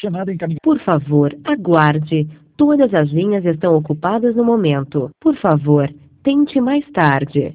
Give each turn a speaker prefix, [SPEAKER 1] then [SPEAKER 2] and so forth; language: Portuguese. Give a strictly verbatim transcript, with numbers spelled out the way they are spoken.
[SPEAKER 1] Chamada encaminhada.
[SPEAKER 2] Por favor, aguarde. Todas as linhas estão ocupadas no momento. Por favor, tente mais tarde.